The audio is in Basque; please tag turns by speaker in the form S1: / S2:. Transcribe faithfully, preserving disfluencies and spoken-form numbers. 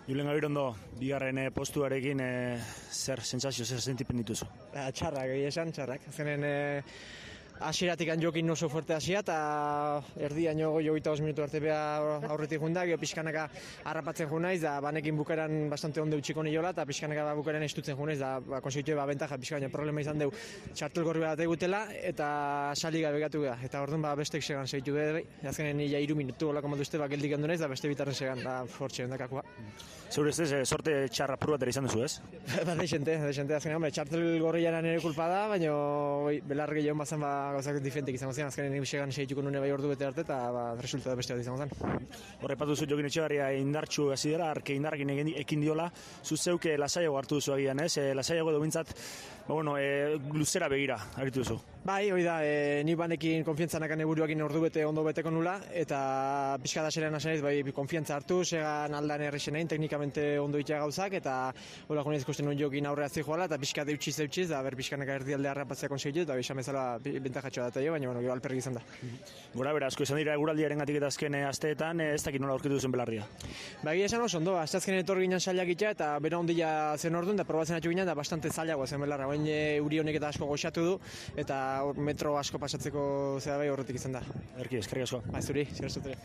S1: Julen Gabirondo, bigarren eh, postuarekin eh, zer sentsazio, zer sentipen dituzu?
S2: Eh, txarrak, egia esan, txarrak. Azkenen eh, hasieratik jokin oso fuerte hasia, eta erdiaino jogeita os minutu arte beha aurretik junda, gero pixkanaka harrapatzen ju naiz, da banekin bukaeran bastante ondo utxiko niola, eta pixkanaka ba, bukaeran estutzen ju naiz, da ba, konsegitu ba, bentaja pixkaina problema izan deu txartel gorri bat egutela, eta sali gabe gatu gara, eta orduan ba, bestek segan segitu behar, azkenen nila iru minutu olako modu uste, ba, geldik handu naiz, da beste bitarren segan, da fortxe ondakakua.
S1: Zeure ez ez, sorte txarra puru bat ere izan duzu, ez?
S2: Ba, deixente, deixente, azkenean, hombre, txartel gorriaren ere kulpa da, baina belar gehiago bazan ba, gauzak diferentek izango zen, azkenean nire segan segituko nune bai ordu bete arte, eta ba, resultatu beste bat izango zen.
S1: Horrepatu zu Jokin Etxebarria indartxu hasi dela, arke indarrekin egin, ekin diola, zu zeuke lasaiago hartu duzu agian, ez? E, lasaiago edo bintzat, ba, bueno, e, luzera begira, aritu duzu.
S2: Bai, hori da, e, ni banekin konfiantzanakan eburuakin ordu bete ondo beteko nula, eta pixka da serean asenez, bai, konfiantza hartu, segan aldan errexenein, teknikamente ondo itea gauzak, eta hola jonez ikusten nuen Jokin aurre atzi joala, eta pixka deutxiz deutxiz, da ber pixkanaka erdialde harrapatzea konsegitu, eta bisan bezala bentajatxoa da jo, baina, bueno, gero alperrik izan da.
S1: Gora bera, asko izan dira eguraldiaren gatik eta azken asteetan, ez dakit nola aurkitu duzen belarria.
S2: Ba, egia esan oso ondo, azte azken etorri ginen zailak itxa, eta bera ondila zen orduan, eta probatzen atxu ginen, da bastante zailagoa zen belarra, bain uri honek eta asko goxatu du, eta metro asko pasatzeko zera bai horretik izan da.
S1: Erki, eskerrik asko.
S2: Ba, zuri, zer